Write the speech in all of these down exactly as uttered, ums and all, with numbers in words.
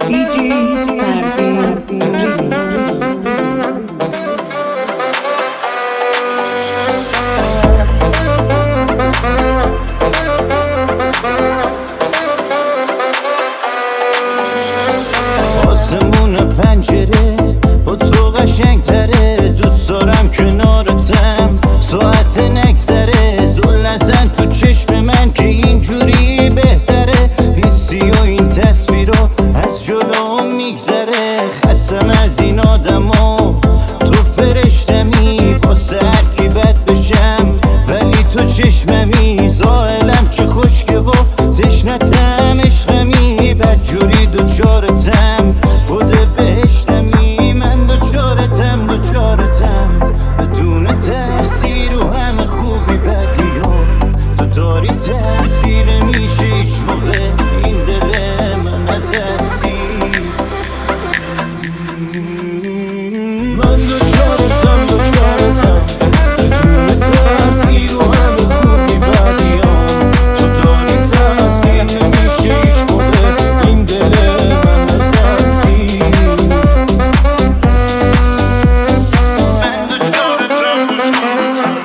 دی جی فردین ریمیکس. آسمون پنجره با تو قشنگتره، دوست دارم کنارتم ساعت نگذره. زل نزن تو چشم من که اینجوری بهتره، نیستی و این تصویرها از جلوم میگذره. خستم از این آدما، تو فرشتمی واسه هر کی بد بشم، ولی تو چشممی. زائلم چه خوشگه و تشنتم، عشقمی بدجوری دوچارتم، خود بهشتمی. من دوچارتم دوچارتم بدون ترسی، رو همه خوبی بدیام تو داری تاثیر. میشه هیچ موقع این دل من از هرسی. من دوچارتم دوچارتم بدون ترسی، رو همه خوبی بدیام تو داری تاثیر. نمیشه هیچ موقع این دل من از هرسی. من دوچارتم دوچارتم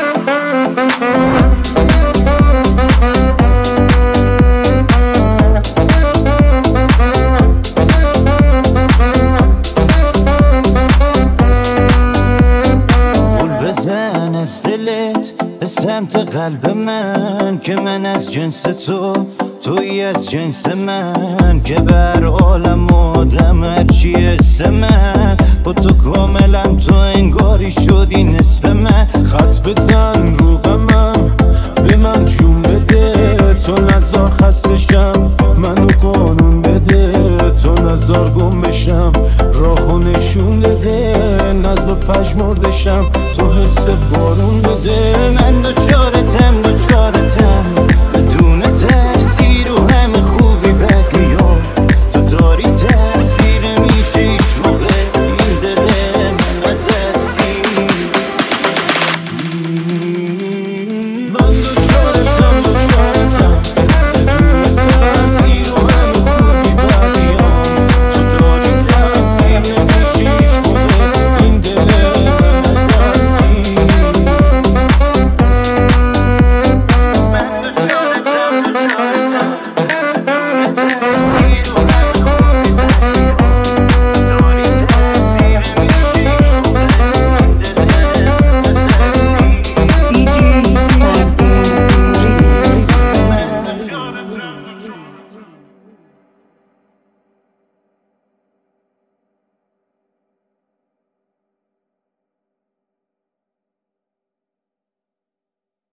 بزن از دلت به سمت قلب من، که من از جنس تو توی از جنس من. که بر عالم آدم هرچی حس من، با تو کاملم تو انگاری شدی نصف من. خط بزن رو غمم به من جون بده، تو نزار خستشم منو قانون بده. تو نزار گم بشم راهو نشون بده، نزد پژمردشم تو حس بارون بده. من دوچارتم دوچارتم